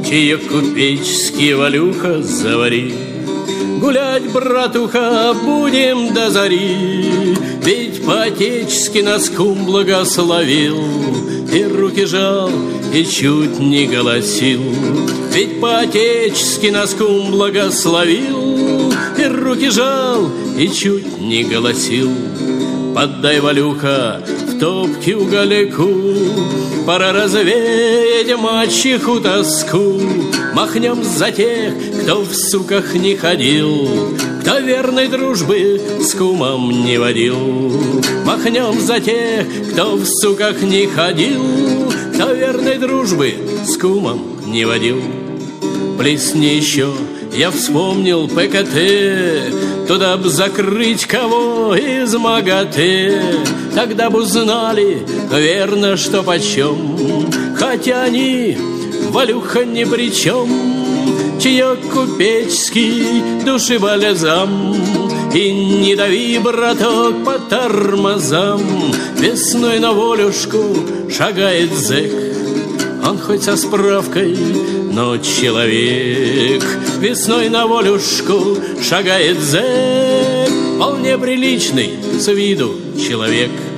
чаек купеческий, Валюха, завари. Гулять, братуха, будем до зари, ведь по-отечески нас кум благословил, и руки жал, и чуть не голосил. Ведь по-отечески нас кум благословил, и руки жал, и чуть не голосил. Поддай, Валюха, в топке уголеку, пора развеять мачеху тоску. Махнем за тех, кто в суках не ходил, кто верной дружбы с кумом не водил. Махнем за тех, кто в суках не ходил, кто верной дружбы с кумом не водил. Плесни еще, я вспомнил ПКТ, туда б закрыть кого из МАГАТЭ. Тогда б узнали, верно, что почем, хотя они, Валюха, ни при чем. Чаек купеческий, души бальзам, и не дави, браток, по тормозам. Весной на волюшку шагает зэк, он хоть со справкой, но человек. Весной на волюшку шагает зэк, вполне приличный с виду человек.